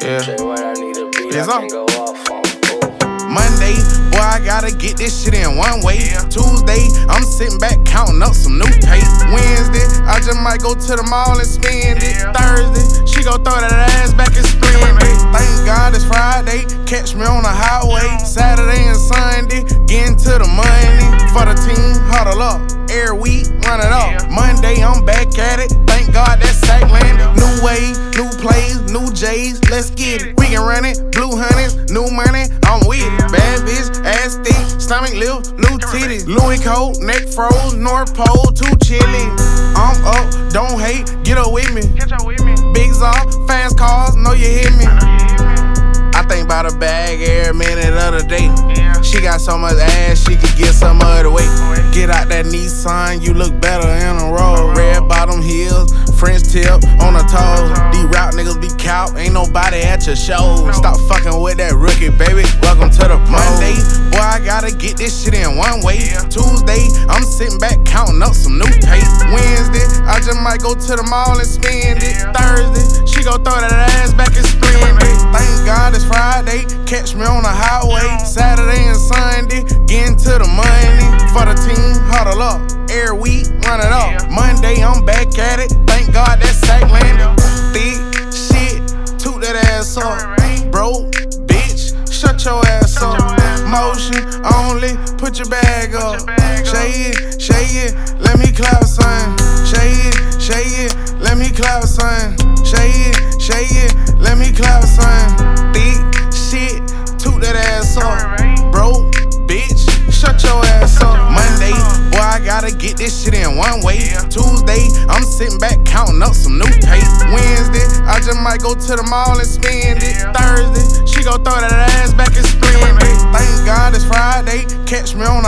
Yeah. It's on. Monday, boy, I gotta get this shit in one way. Tuesday, I'm sitting back counting up some new pay. Wednesday, I just might go to the mall and spend it. Thursday, she gon' throw that ass back and spend it. Thank God it's Friday, catch me on the highway. Saturday and Sunday, getting to the money. For the team, huddle up. Every week, run it up. Monday, I'm back at it. Thank God that sack landed. New wave, new plays, new J's, let's get it. We can run it, blue honeys, new money, I'm with it. Bad bitch, ass thick, stomach lift, new titties. Louis coat, neck froze, North Pole, too chilly. I'm up, don't hate, get up with me. Big Zaw, fast cars, know you hear me. I think about a bag every minute of the day. She got so much ass, she could get some other way. Get out that Nissan, you look better in a row. Red bottom heels, French tip on the toes. These route niggas be cow, ain't nobody at your show. Stop fucking with that rookie, baby. Welcome to the Monday, boy, I gotta get this shit in one way. Tuesday, I'm sitting back counting up some new pay. Wednesday, I just might go to the mall and spend it. Thursday, she gon' throw that ass back and spend it. Thank God it's Friday, catch me on the highway. Saturday and Sunday, getting to the money. For the team, huddle up. Every week, run it up. Monday, I'm back at it. Thank God that sack landed. Thick shit, toot that ass up. Broke bitch, shut your ass up. Motion only, put your bag up. Shake it, let me clap, son. Shake it, let me clap, son. Shake it, let me clap, son. Thick shit, toot that ass up. Broke bitch, shut your ass up. Monday, boy, I gotta get this shit in one way. Tuesday, I'm sitting back counting up some new pay. Wednesday, I just might go to the mall and spend it. Thursday, she gon' throw that ass back and spend it. Thank God it's Friday, catch me on the